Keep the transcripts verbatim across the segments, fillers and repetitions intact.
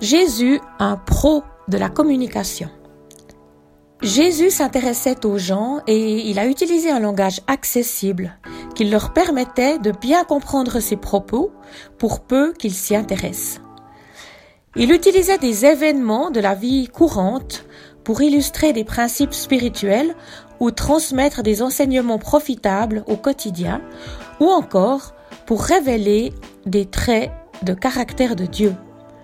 Jésus, un pro de la communication. Jésus s'intéressait aux gens et il a utilisé un langage accessible qui leur permettait de bien comprendre ses propos pour peu qu'ils s'y intéressent. Il utilisait des événements de la vie courante pour illustrer des principes spirituels ou transmettre des enseignements profitables au quotidien ou encore pour révéler des traits de caractère de Dieu.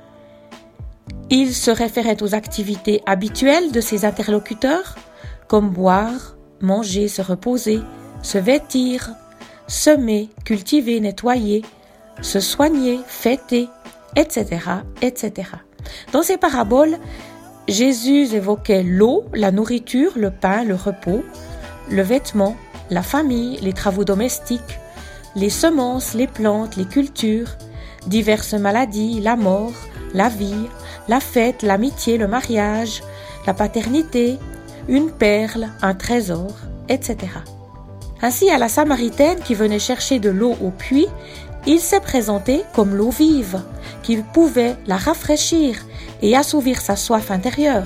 Il se référait aux activités habituelles de ses interlocuteurs, comme boire, manger, se reposer, se vêtir, semer, cultiver, nettoyer, se soigner, fêter, et cetera, et cetera. Dans ces paraboles, Jésus évoquait l'eau, la nourriture, le pain, le repos, le vêtement, la famille, les travaux domestiques, les semences, les plantes, les cultures, diverses maladies, la mort, la vie, la fête, l'amitié, le mariage, la paternité, une perle, un trésor, et cetera. Ainsi, à la Samaritaine qui venait chercher de l'eau au puits, il s'est présenté comme l'eau vive, qui pouvait la rafraîchir et assouvir sa soif intérieure.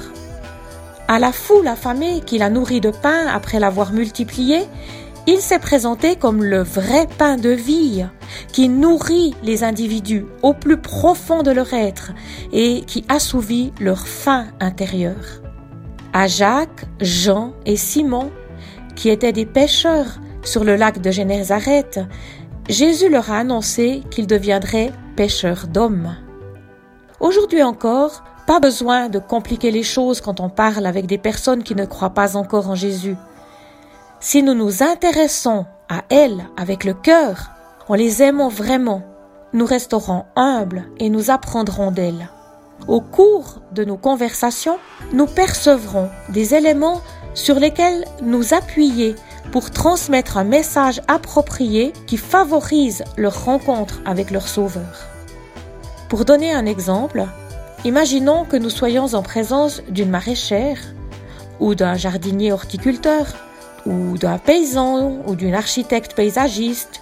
À la foule affamée qui la nourrit de pain après l'avoir multiplié, il s'est présenté comme le vrai pain de vie, qui nourrit les individus au plus profond de leur être et qui assouvit leur faim intérieure. À Jacques, Jean et Simon, qui étaient des pêcheurs sur le lac de Génézareth, Jésus leur a annoncé qu'ils deviendraient pêcheurs d'hommes. Aujourd'hui encore, pas besoin de compliquer les choses quand on parle avec des personnes qui ne croient pas encore en Jésus. Si nous nous intéressons à elles avec le cœur, en les aimant vraiment, nous resterons humbles et nous apprendrons d'elles. Au cours de nos conversations, nous percevrons des éléments sur lesquels nous appuyer pour transmettre un message approprié qui favorise leur rencontre avec leur Sauveur. Pour donner un exemple, imaginons que nous soyons en présence d'une maraîchère ou d'un jardinier horticulteur ou d'un paysan ou d'une architecte paysagiste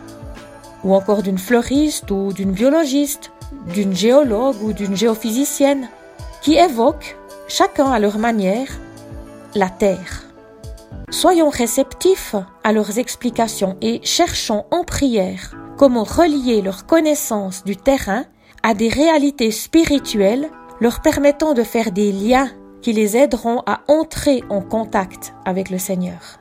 ou encore d'une fleuriste ou d'une biologiste, d'une géologue ou d'une géophysicienne qui évoquent, chacun à leur manière, la Terre. Soyons réceptifs à leurs explications et cherchons en prière comment relier leur connaissance du terrain à des réalités spirituelles leur permettant de faire des liens qui les aideront à entrer en contact avec le Seigneur.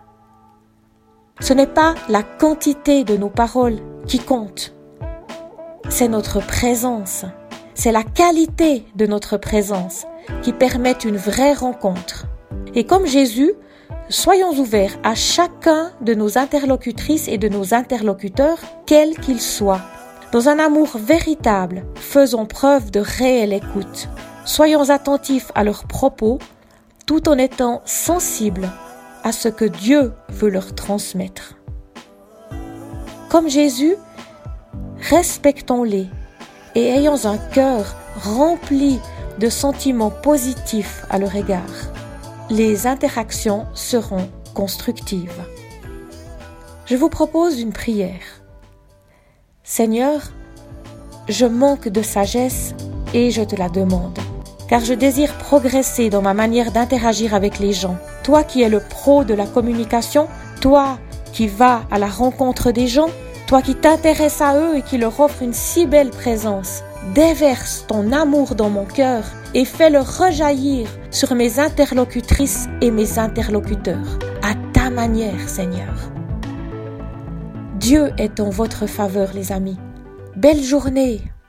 Ce n'est pas la quantité de nos paroles qui compte, c'est notre présence, c'est la qualité de notre présence qui permet une vraie rencontre. Et comme Jésus, soyons ouverts à chacun de nos interlocutrices et de nos interlocuteurs, quels qu'ils soient. Dans un amour véritable, faisons preuve de réelle écoute. Soyons attentifs à leurs propos, tout en étant sensibles à ce que Dieu veut leur transmettre. Comme Jésus, respectons-les et ayons un cœur rempli de sentiments positifs à leur égard. Les interactions seront constructives. Je vous propose une prière. Seigneur, je manque de sagesse et je te la demande, car je désire progresser dans ma manière d'interagir avec les gens. Toi qui es le pro de la communication, toi qui vas à la rencontre des gens, toi qui t'intéresses à eux et qui leur offre une si belle présence, déverse ton amour dans mon cœur et fais-le rejaillir sur mes interlocutrices et mes interlocuteurs, à ta manière, Seigneur. Dieu est en votre faveur, les amis. Belle journée!